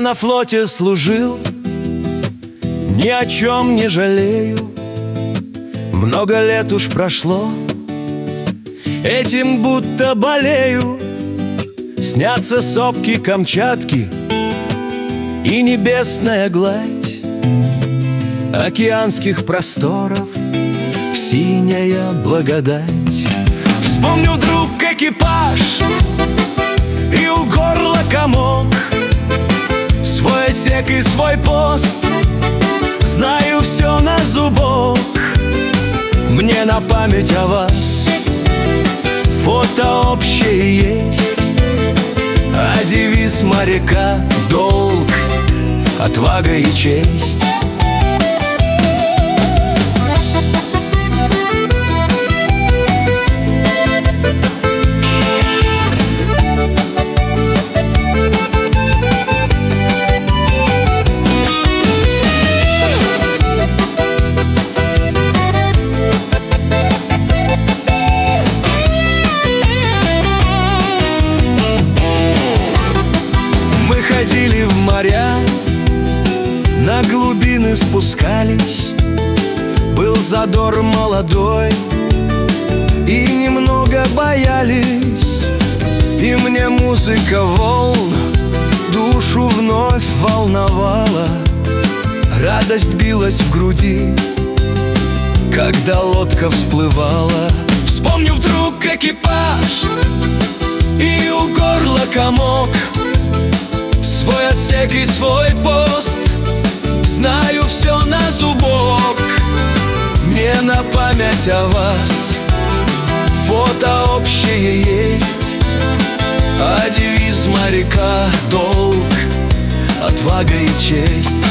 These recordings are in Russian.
на флоте служил, ни о чем не жалею. Много лет уж прошло, этим будто болею. Снятся сопки Камчатки и небесная гладь океанских просторов, синяя благодать. Вспомню вдруг экипаж и у горла комок, свой отсек и свой пост, знаю все на зубок. Мне на память о вас фото общее есть, а девиз моряка — долг, отвага и честь. Ходили в моря, на глубины спускались. Был задор молодой, и немного боялись. И мне музыка волн душу вновь волновала. Радость билась в груди, когда лодка всплывала. Вспомню вдруг экипаж и у горла комок, свой отсек и свой пост, знаю все на зубок. Мне на память о вас фото общее есть, а девиз моряка — долг, отвага и честь.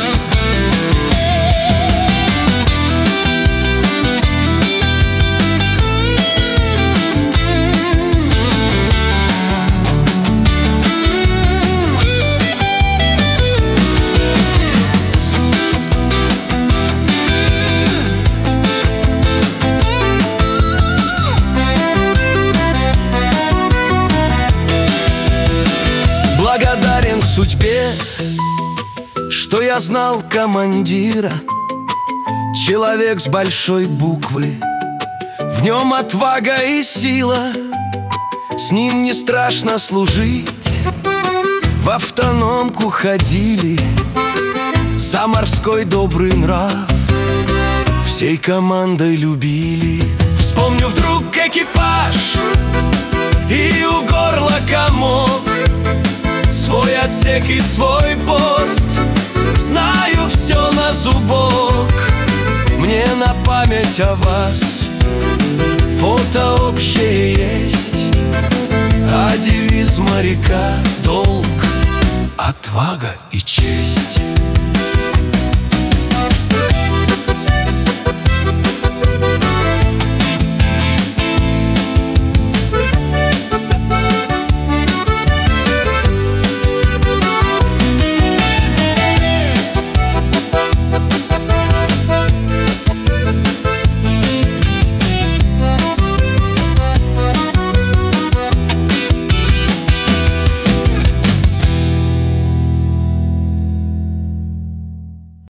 Благодарен судьбе, что я знал командира. Человек с большой буквы, в нем отвага и сила. С ним не страшно служить, в автономку ходили. За морской добрый нрав всей командой любили. Вспомню вдруг экипаж и у горла комок, свой отсек и свой пост, знаю все на зубок. Мне на память о вас фото общее есть, а девиз моряка — долг, отвага и честь.